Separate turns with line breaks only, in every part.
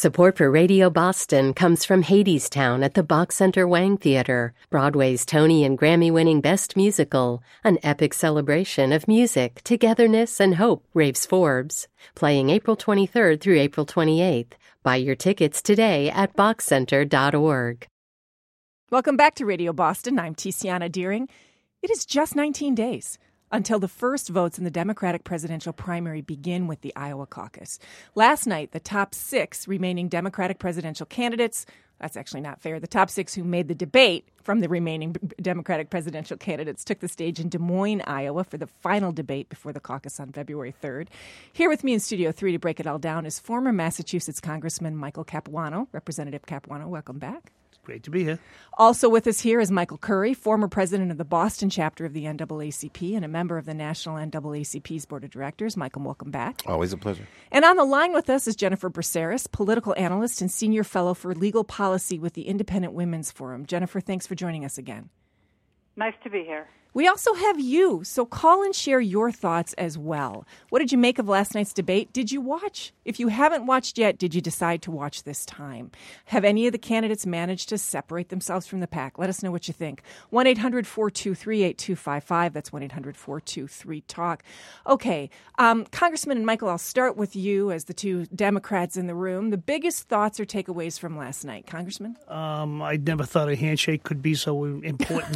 Support for Radio Boston comes from Hadestown at the Bach Center Wang Theater, Broadway's Tony and Grammy-winning Best Musical, an epic celebration of music, togetherness, and hope, raves Forbes. Playing April 23rd through April 28th. Buy your tickets today at bachcenter.org.
Welcome back to Radio Boston. I'm Tiziana Deering. It is just 19 days until the first votes in the Democratic presidential primary begin with the Iowa caucus. Last night, the top 6 remaining Democratic presidential candidates, that's actually not fair, the top 6 who made the debate from the remaining Democratic presidential candidates took the stage in Des Moines, Iowa for the final debate before the caucus on February 3rd. Here with me in Studio 3 to break it all down is former Massachusetts Congressman Michael Capuano. Representative Capuano, welcome back.
Great to be here.
Also with us here is Michael Curry, former president of the Boston chapter of the NAACP and a member of the National NAACP's Board of Directors. Michael, welcome back.
Always a pleasure.
And on the line with us is Jennifer Braceras, political analyst and senior fellow for legal policy with the Independent Women's Forum. Jennifer, thanks for joining us again.
Nice to be here.
We also have you, so call and share your thoughts as well. What did you make of last night's debate? Did you watch? If you haven't watched yet, did you decide to watch this time? Have any of the candidates managed to separate themselves from the pack? Let us know what you think. 1-800-423-8255. That's 1-800-423-TALK. Okay, Congressman and Michael, I'll start with you as the two Democrats in the room. The biggest thoughts or takeaways from last night, Congressman?
I never thought a handshake could be so important.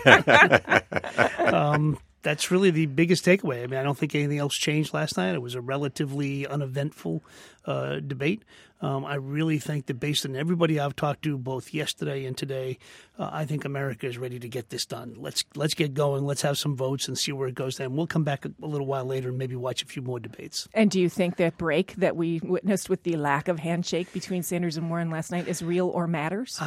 That's really the biggest takeaway. I mean, I don't think anything else changed last night. It was a relatively uneventful debate. I really think that based on everybody I've talked to both yesterday and today, I think America is ready to get this done. Let's get going. Let's have some votes and see where it goes. Then we'll come back a little while later and maybe watch a few more debates.
And do you think that break that we witnessed with the lack of handshake between Sanders and Warren last night is real or matters?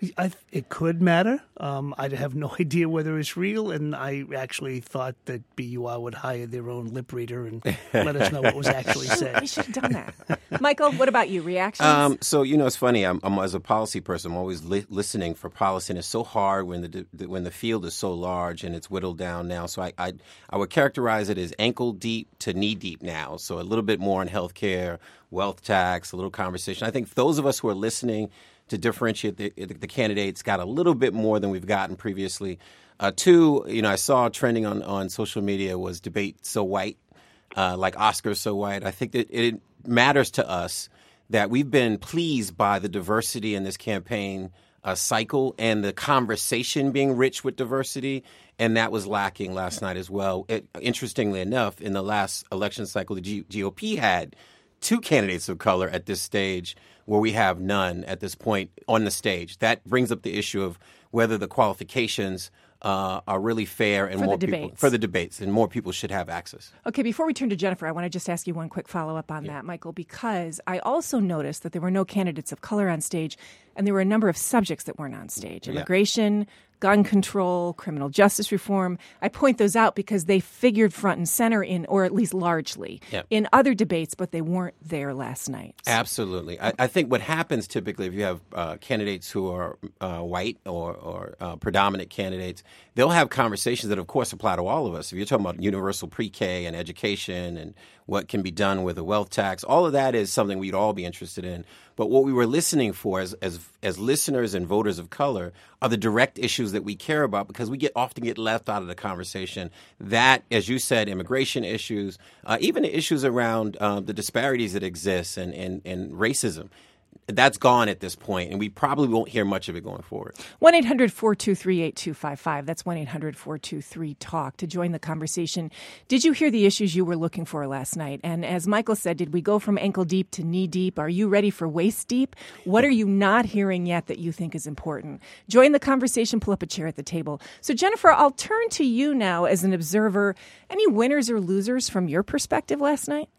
It could matter. I have no idea whether it's real, and I actually thought that BUI would hire their own lip reader and let us know what was actually said.
We should have done that. Michael, what about you? Reactions?
So, it's funny. I'm as a policy person, I'm always listening for policy, and it's so hard when the field is so large and it's whittled down now. So I would characterize it as ankle deep to knee deep now. So a little bit more on healthcare, wealth tax, a little conversation. I think those of us who are listening to differentiate the candidates got a little bit more than we've gotten previously. Two, I saw trending on social media was debate so white, like Oscars so white. I think that it matters to us that we've been pleased by the diversity in this campaign cycle and the conversation being rich with diversity, and that was lacking last night as well. Interestingly enough, in the last election cycle, the GOP had 2 candidates of color at this stage where we have none at this point on the stage. That brings up the issue of whether the qualifications are really fair and for the debates, and more people should have access.
Okay, before we turn to Jennifer, I want to just ask you one quick follow-up on that, Michael, because I also noticed that there were no candidates of color on stage, and there were a number of subjects that weren't on stage. Immigration, gun control, criminal justice reform. I point those out because they figured front and center in, or at least largely, in other debates, but they weren't there last night.
Absolutely. I think what happens typically if you have candidates who are white or predominant candidates, they'll have conversations that, of course, apply to all of us. If you're talking about universal pre-K and education and what can be done with a wealth tax, all of that is something we'd all be interested in. But what we were listening for as listeners and voters of color are the direct issues that we care about, because we often get left out of the conversation. That, as you said, immigration issues, even the issues around the disparities that exist and racism. That's gone at this point, and we probably won't hear much of it going forward.
1-800-423-8255. That's 1-800-423-TALK to join the conversation. Did you hear the issues you were looking for last night? And as Michael said, did we go from ankle deep to knee deep? Are you ready for waist deep? What are you not hearing yet that you think is important? Join the conversation. Pull up a chair at the table. So, Jennifer, I'll turn to you now as an observer. Any winners or losers from your perspective last night?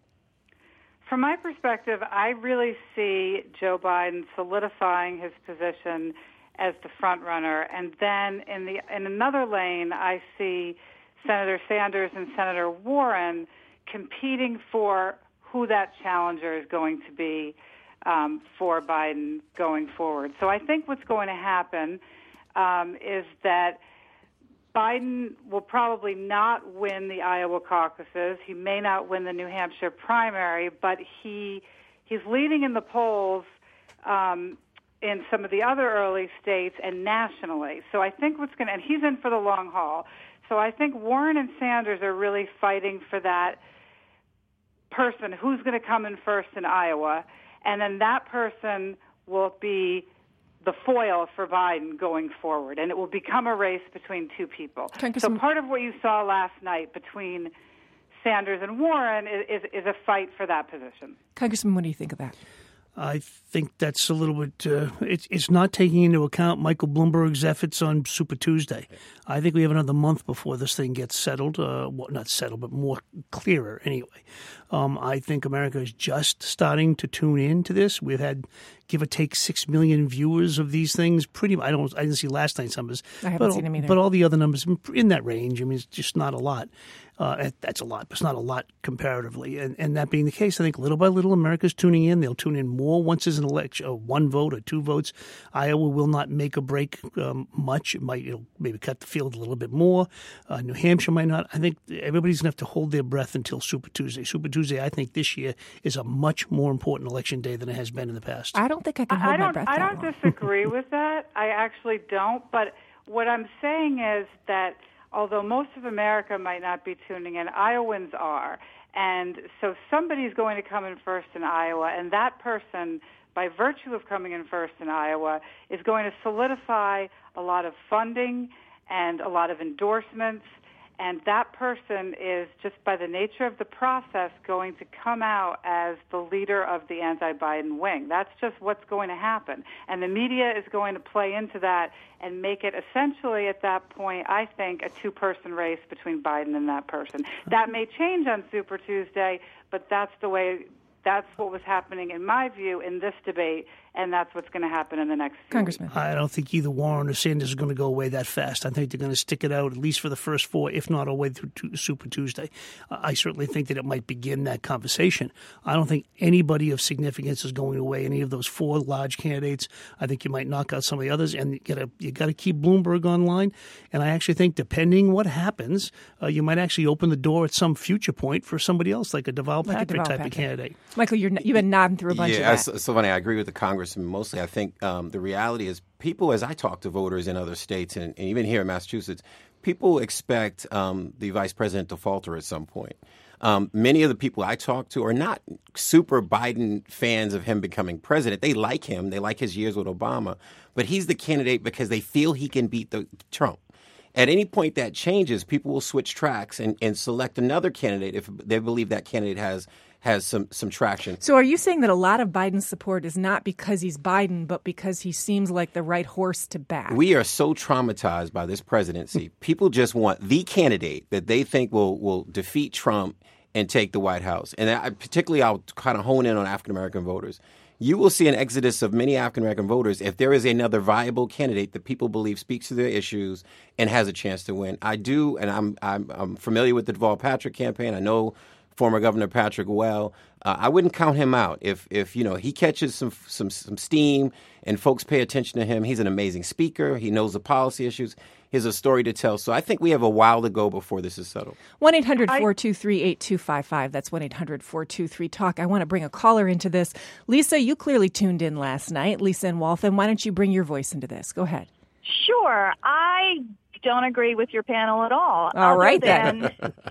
From my perspective, I really see Joe Biden solidifying his position as the front runner, and then in another lane, I see Senator Sanders and Senator Warren competing for who that challenger is going to be for Biden going forward. So I think what's going to happen is that Biden will probably not win the Iowa caucuses. He may not win the New Hampshire primary, but he He's leading in the polls in some of the other early states and nationally. So I think and he's in for the long haul. So I think Warren and Sanders are really fighting for that person who's going to come in first in Iowa, and then that person will be the foil for Biden going forward, and it will become a race between two people. So part of what you saw last night between Sanders and Warren is a fight for that position.
Congressman, what do you think of that?
I think that's a little bit it's not taking into account Michael Bloomberg's efforts on Super Tuesday. I think we have another month before this thing gets settled. Not settled, but more clearer anyway. I think America is just starting to tune in to this. We've had, give or take, 6 million viewers of these things. I didn't see last night's numbers.
I haven't seen them either.
But all the other numbers in that range. I mean, it's just not a lot. That's a lot, but it's not a lot comparatively. And that being the case, I think little by little America's tuning in. They'll tune in more once there's an election, one vote or two votes. Iowa will not make or break much. It'll maybe cut the field a little bit more. New Hampshire might not. I think everybody's going to have to hold their breath until Super Tuesday. Super Tuesday, I think this year is a much more important election day than it has been in the past.
I don't think I can hold my breath.
I don't disagree with that. I actually don't. But what I'm saying is that although most of America might not be tuning in, Iowans are. And so somebody's going to come in first in Iowa, and that person, by virtue of coming in first in Iowa, is going to solidify a lot of funding and a lot of endorsements. And that person is, just by the nature of the process, going to come out as the leader of the anti-Biden wing. That's just what's going to happen. And the media is going to play into that and make it essentially, at that point, I think, a two-person race between Biden and that person. That may change on Super Tuesday, but that's what was happening, in my view, in this debate, and that's what's going to happen in the next few
Congressman.
weeks.
I don't think either Warren or Sanders are going to go away that fast. I think they're going to stick it out at least for the first four, if not all the way through Super Tuesday. I certainly think that it might begin that conversation. I don't think anybody of significance is going away, any of those four large candidates. I think you might knock out some of the others, and you got to keep Bloomberg online. And I actually think, depending what happens, you might actually open the door at some future point for somebody else, like a Deval Patrick type of candidate.
Michael, you've been nodding through a bunch of that.
Yeah, so funny. I agree with the Congressman mostly. I think the reality is people, as I talk to voters in other states and even here in Massachusetts, people expect the vice president to falter at some point. Many of the people I talk to are not super Biden fans of him becoming president. They like him. They like his years with Obama. But he's the candidate because they feel he can beat Trump. At any point that changes, people will switch tracks and select another candidate if they believe that candidate has some traction.
So are you saying that a lot of Biden's support is not because he's Biden, but because he seems like the right horse to back?
We are so traumatized by this presidency. People just want the candidate that they think will defeat Trump and take the White House. And I'll kind of hone in on African-American voters. You will see an exodus of many African-American voters if there is another viable candidate that people believe speaks to their issues and has a chance to win. I do, and I'm familiar with the Deval Patrick campaign. I know former Governor Patrick well. I wouldn't count him out. If he catches some steam and folks pay attention to him, he's an amazing speaker. He knows the policy issues. He has a story to tell. So I think we have a while to go before this is settled.
1-800-423-8255. That's 1-800-423-TALK. I want to bring a caller into this. Lisa, you clearly tuned in last night. Lisa in Waltham, why don't you bring your voice into this? Go ahead.
Sure. I don't agree with your panel at all.
All right, then.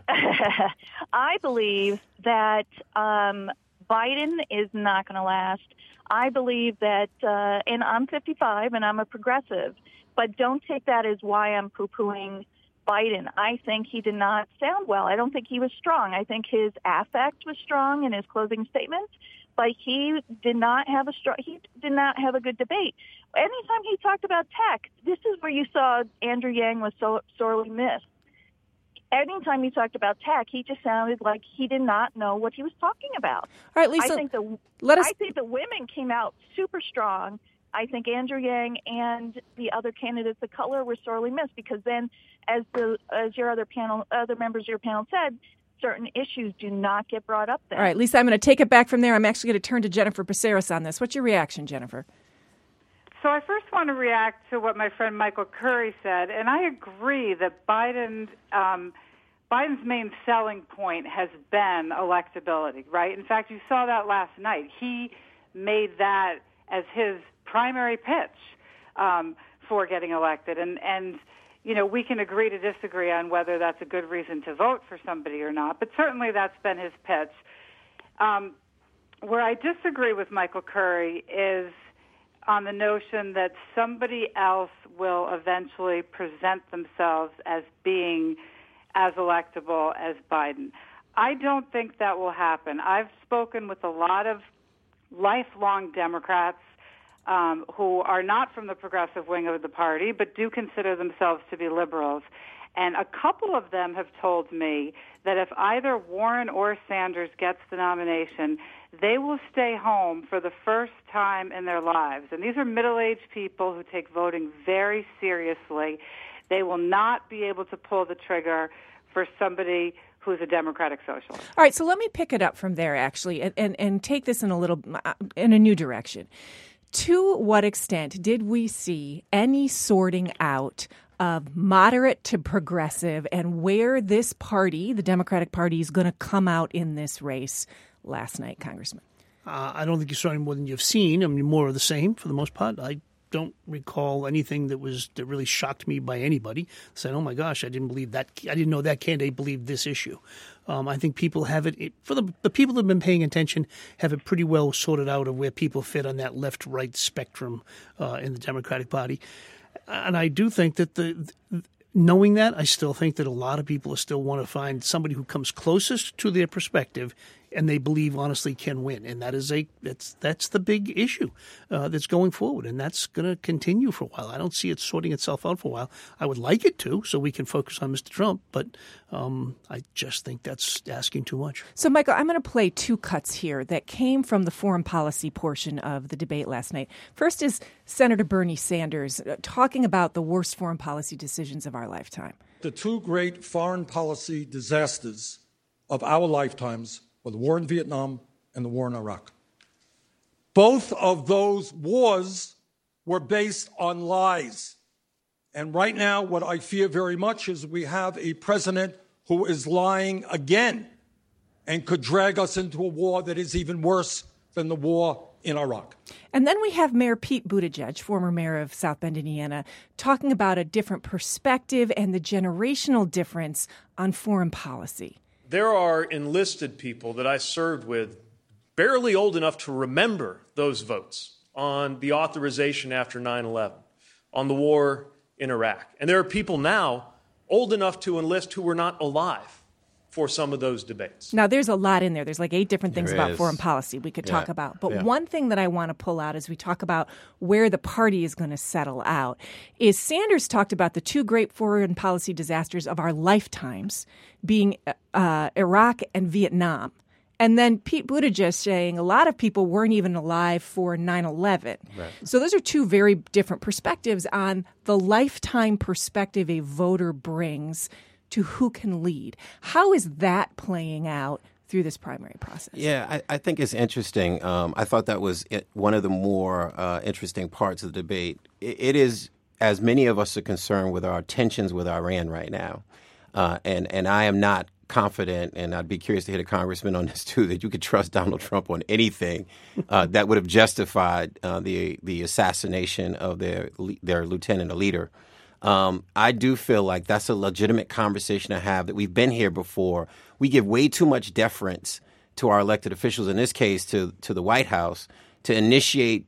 I believe that Biden is not going to last. I believe that, and I'm 55 and I'm a progressive, but don't take that as why I'm poo-pooing Biden. I think he did not sound well. I don't think he was strong. I think his affect was strong in his closing statement, but he did not have a good debate. Anytime he talked about tech, this is where you saw Andrew Yang was so sorely missed. Anytime he talked about tech, he just sounded like he did not know what he was talking about.
All right, Lisa,
I think the women came out super strong. I think Andrew Yang and the other candidates of color were sorely missed because then, as your other members of your panel said, certain issues do not get brought up there.
All right, Lisa, I'm going to take it back from there. I'm actually going to turn to Jennifer Braceras on this. What's your reaction, Jennifer?
So I first want to react to what my friend Michael Curry said, and I agree that Biden's Biden's main selling point has been electability, right? In fact, you saw that last night. He made that as his primary pitch for getting elected. And you know, we can agree to disagree on whether that's a good reason to vote for somebody or not, but certainly that's been his pitch. Where I disagree with Michael Curry is on the notion that somebody else will eventually present themselves as being as electable as Biden. I don't think that will happen. I've spoken with a lot of lifelong Democrats who are not from the progressive wing of the party, but do consider themselves to be liberals. And a couple of them have told me that if either Warren or Sanders gets the nomination, they will stay home for the first time in their lives. And these are middle-aged people who take voting very seriously. They will not be able to pull the trigger for somebody who's a Democratic socialist.
All right, so let me pick it up from there, actually, and take this in a new direction. To what extent did we see any sorting out of moderate to progressive and where this party, the Democratic Party, is going to come out in this race last night, Congressman?
I don't think you saw any more than you've seen. I mean, more of the same for the most part. I don't recall anything that really shocked me by anybody saying, "Oh my gosh, I didn't believe that. I didn't know that candidate believed this issue." I think people have it for the people that have been paying attention have it pretty well sorted out of where people fit on that left-right spectrum in the Democratic Party, and I do think that knowing that, I still think that a lot of people still want to find somebody who comes closest to their perspective and they believe honestly can win. And that's the big issue that's going forward. And that's going to continue for a while. I don't see it sorting itself out for a while. I would like it to, so we can focus on Mr. Trump. But I just think that's asking too much.
So, Michael, I'm going to play two cuts here that came from the foreign policy portion of the debate last night. First is Senator Bernie Sanders talking about the worst foreign policy decisions of our lifetime.
The two great foreign policy disasters of our lifetimes were the war in Vietnam and the war in Iraq. Both of those wars were based on lies. And right now, what I fear very much is we have a president who is lying again and could drag us into a war that is even worse than the war in Iraq.
And then we have Mayor Pete Buttigieg, former mayor of South Bend, Indiana, talking about a different perspective and the generational difference on foreign policy.
There are enlisted people that I served with barely old enough to remember those votes on the authorization after 9/11, on the war in Iraq. And there are people now old enough to enlist who were not alive for some of those debates.
Now, there's a lot in there. There's like 8 different things about
is.
foreign policy we could talk about. But one thing that I want to pull out as we talk about where the party is going to settle out is Sanders talked about the 2 great foreign policy disasters of our lifetimes being Iraq and Vietnam. And then Pete Buttigieg saying a lot of people weren't even alive for 9/11. Right. So those are 2 very different perspectives on the lifetime perspective a voter brings to who can lead. How is that playing out through this primary process?
Yeah, I think it's interesting. I thought that was one of the more interesting parts of the debate. It is, as many of us are concerned with our tensions with Iran right now. And I am not confident, and I'd be curious to hear the congressman on this too, that you could trust Donald Trump on anything that would have justified the assassination of their lieutenant or leader. I do feel like that's a legitimate conversation to have, that we've been here before. We give way too much deference to our elected officials, in this case to the White House, to initiate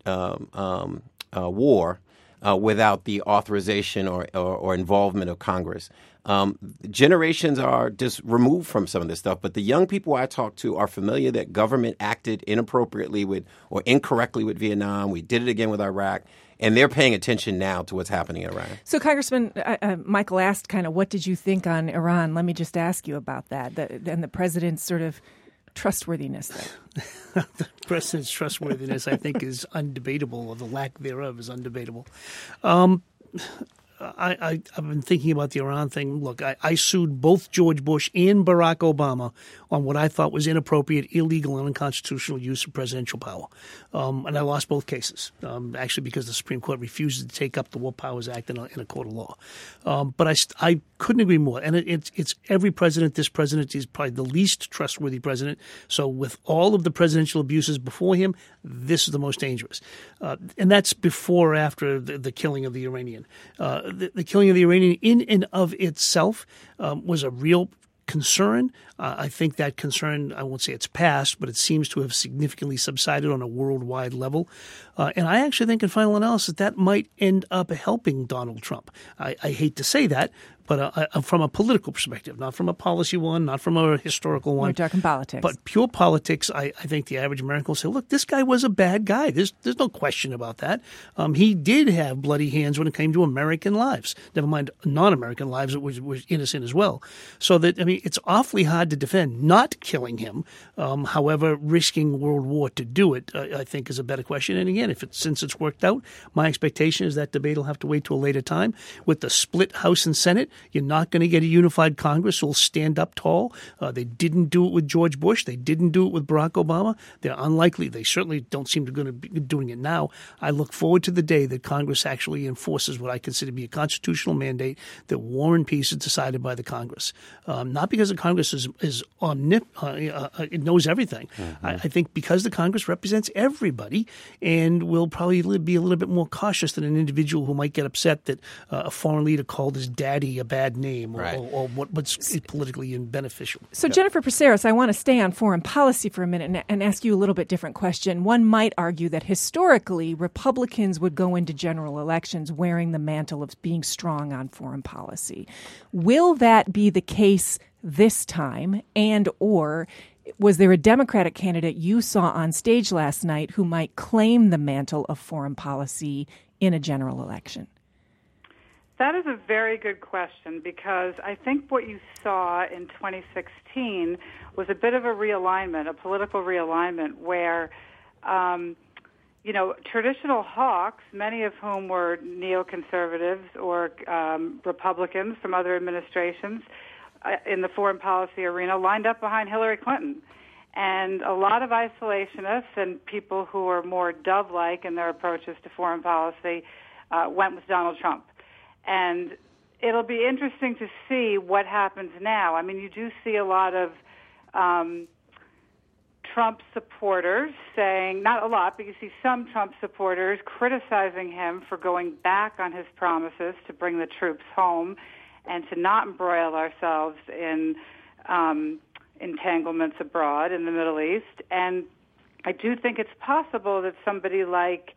war without the authorization or involvement of Congress. Generations are just removed from some of this stuff, but the young people I talk to are familiar that government acted inappropriately with or incorrectly with Vietnam. We did it again with Iraq. And they're paying attention now to what's happening in Iran.
So, Congressman, Michael asked kind of what did you think on Iran? Let me just ask you about that and the president's sort of trustworthiness there.
The president's trustworthiness, I think, is undebatable, or the lack thereof is undebatable. I've been thinking about the Iran thing. Look, I sued both George Bush and Barack Obama on what I thought was inappropriate, illegal, and unconstitutional use of presidential power. And I lost both cases, actually because the Supreme Court refused to take up the War Powers Act in a court of law. But I couldn't agree more. And it's every president. This president is probably the least trustworthy president. So with all of the presidential abuses before him, this is the most dangerous. And that's before or after the killing of the Iranian. The killing of the Iranian in and of itself was a real concern. I think that concern, I won't say it's past, but it seems to have significantly subsided on a worldwide level. And I actually think in final analysis that might end up helping Donald Trump. I hate to say that, but from a political perspective, not from a policy one, not from a historical one.
We're talking politics.
But pure politics, I think the average American will say, look, this guy was a bad guy. There's no question about that. He did have bloody hands when it came to American lives, never mind non-American lives that were innocent as well. So that, I mean, it's awfully hard to defend not killing him. However, risking World War to do it, I think, is a better question. And again, since it's worked out, my expectation is that debate will have to wait to a later time. With the split House and Senate, you're not going to get a unified Congress who will stand up tall. They didn't do it with George Bush. They didn't do it with Barack Obama. They're unlikely. They certainly don't seem to going to be doing it now. I look forward to the day that Congress actually enforces what I consider to be a constitutional mandate that war and peace is decided by the Congress. Not because the Congress is it knows everything. Mm-hmm. I think because the Congress represents everybody and will probably be a little bit more cautious than an individual who might get upset that a foreign leader called his daddy a bad name or what's politically beneficial.
So, Jennifer Braceras, I want to stay on foreign policy for a minute and ask you a little bit different question. One might argue that historically Republicans would go into general elections wearing the mantle of being strong on foreign policy. Will that be the case this time, and or was there a Democratic candidate you saw on stage last night who might claim the mantle of foreign policy in a general election?
That is a very good question, because I think what you saw in 2016 was a bit of a realignment, a political realignment, where traditional hawks, many of whom were neoconservatives or Republicans from other administrations in the foreign policy arena, lined up behind Hillary Clinton. And a lot of isolationists and people who are more dove-like in their approaches to foreign policy went with Donald Trump. And it'll be interesting to see what happens now. I mean, you do see a lot of Trump supporters saying, not a lot, but you see some Trump supporters criticizing him for going back on his promises to bring the troops home and to not embroil ourselves in entanglements abroad in the Middle East. And I do think it's possible that somebody like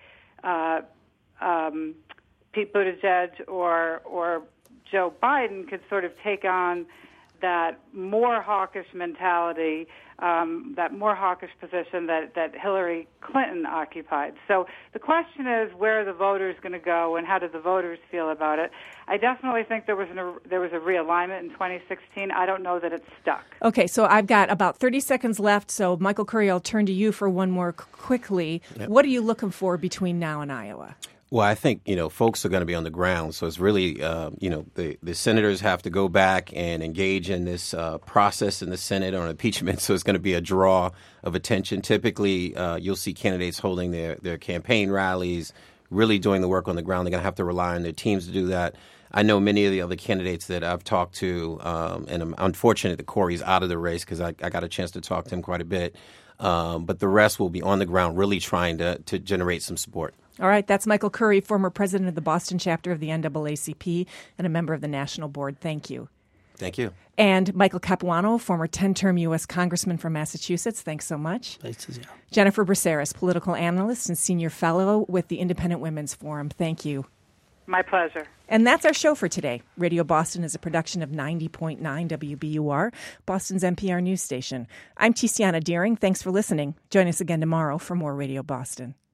Pete Buttigieg or Joe Biden could sort of take on that more hawkish mentality, that more hawkish position that Hillary Clinton occupied. So the question is, where are the voters going to go, and how do the voters feel about it? I definitely think there was a realignment in 2016. I don't know that it's stuck.
Okay, so I've got about 30 seconds left. So Michael Curry, I'll turn to you for one more quickly. Yep. What are you looking for between now and Iowa?
Well, I think, folks are going to be on the ground. So it's really, the senators have to go back and engage in this process in the Senate on impeachment. So it's going to be a draw of attention. Typically, you'll see candidates holding their campaign rallies, really doing the work on the ground. They're going to have to rely on their teams to do that. I know many of the other candidates that I've talked to, and I'm unfortunate that Corey's out of the race because I got a chance to talk to him quite a bit. But the rest will be on the ground really trying to generate some support.
All right, that's Michael Curry, former president of the Boston chapter of the NAACP and a member of the National Board. Thank you.
Thank you.
And Michael Capuano, former 10-term U.S. Congressman from Massachusetts. Thanks so much.
Thanks to you.
Jennifer Braceras, political analyst and senior fellow with the Independent Women's Forum. Thank you.
My pleasure.
And that's our show for today. Radio Boston is a production of 90.9 WBUR, Boston's NPR news station. I'm Tiziana Deering. Thanks for listening. Join us again tomorrow for more Radio Boston.